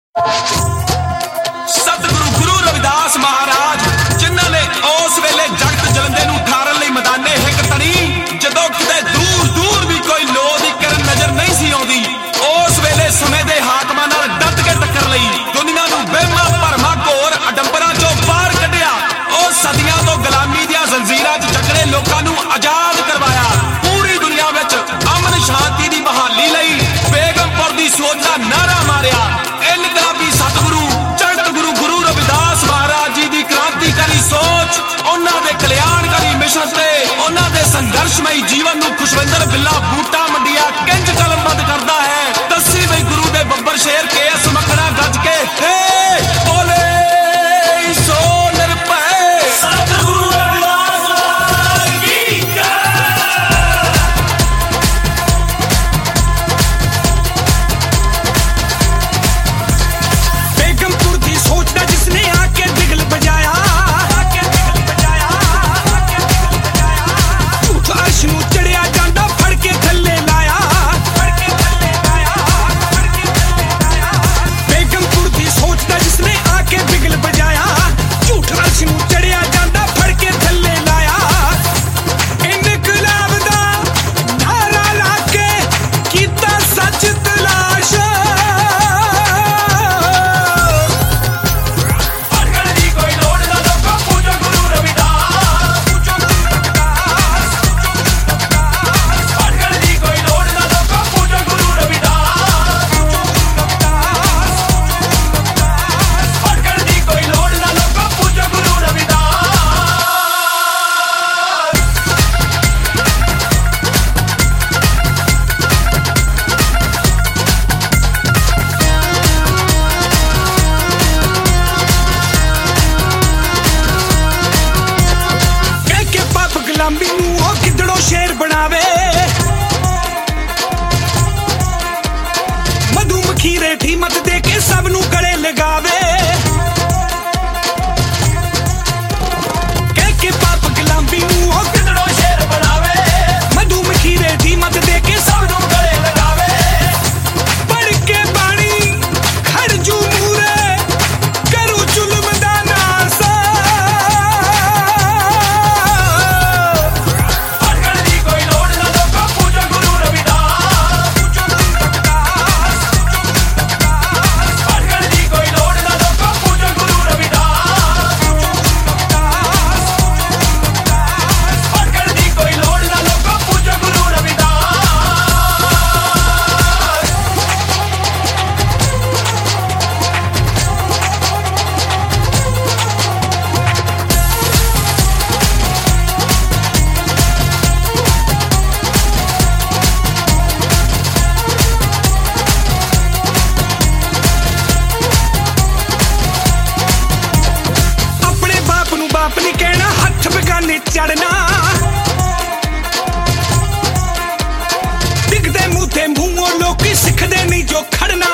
सतगुरु गुरु रविदास महाराज जिन्हां ने उस वेले जगत जलंदे नूं ठारन लई मैदाने हिक तणी जदों किते दूर दूर भी कोई लोह दी किरण नजर नहीं सी आउंदी उस वेले समय दे हाकमां नाल डट के टक्कर लई दुनिया नूं बेमा भरमा घोर अडंबरां चों बाहर कढिया और सदियां तो गुलामी दियां जंजीरां च जकड़े लोकां नूं आजाद करवाया पूरी दुनिया विच अमन शांति दी बहाली लई बेगमपुर दी सोच दा नारा मारिया इनकलाबी सतगुरु चढ़त गुरु गुरु रविदास महाराज जी दी क्रांतिकारी सोच उन्हां दे कल्याणकारी मिशन ते उन्हां दे संघर्षमई जीवन नूं खुशविंदर बिल्ला बूटा मंडिया किंज कलमबंद करदा है दस्सी बई गुरु दे बब्बर शेर के इस मखड़ा गज के हे बोले सो निरभय सतगुरु रविदास की बेगमपुर दी सोच दा जिसने आके बिगल बजाया झूठ अर्श नूं चढ़िया जांदा फड़ के थल्ले लाया बेगमपुर दी सोच दा जिसने आके बिगल बजाया झूठ अर्श नूं चढ़िया जांदा फड़ के थल्ले लाया इनकलाब दा नारा ला के कीता सच तलाश गुलामी नूं ओ किदड़ों शेर बनावे मधु मखीरे ठी मत दे के सब नूं गले लगावे कह के पाप गुलामी नूं ओ किदड़ों शेर बनावे मधु मखीरे ठी मत दे के सब नूं गले लगावे पढ़ के बाणी खड़जू मूरे करू जुल्म दा नास बाप नहीं कहना हथ बेगाने चढ़ना दिखदे मुंह ते मुंहों लोकी सिखदे नहीं जो खड़ना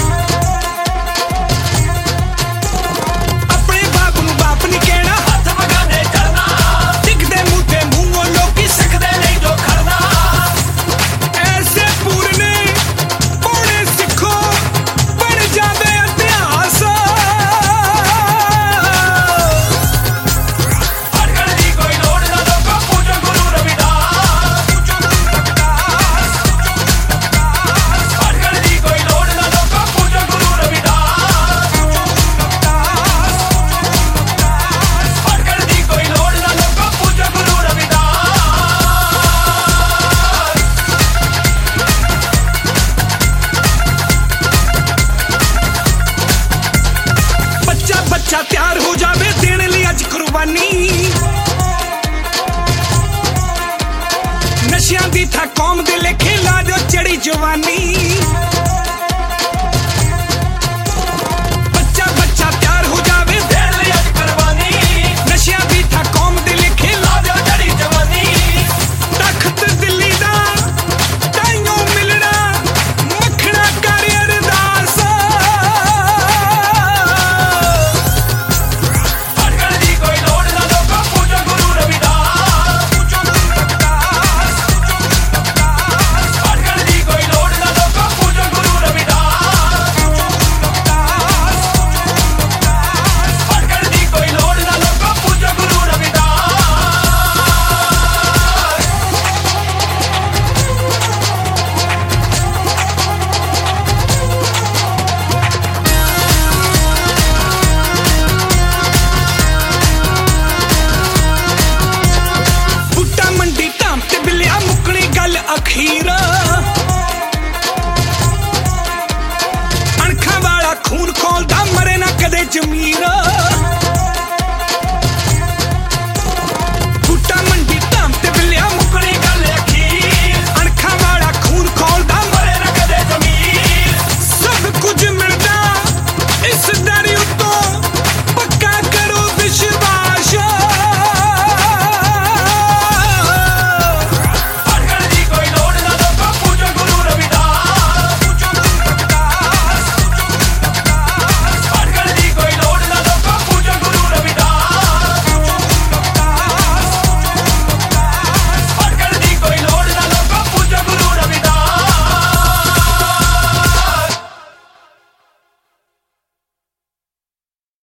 अपने बाप नूं बाप नहीं कहना हथ बेगाने चढ़ना दिखदे मुंह ते मुंहों लोकी सिखदे नहीं जो खड़ना ऐसे पूरने पौने सिखो बन जावे इतिहास बच्चा तैयार हो जावे देने लिए अज कुर्बानी नशियां दी था कौम दे लेखे ला दो चढ़ी जवानी।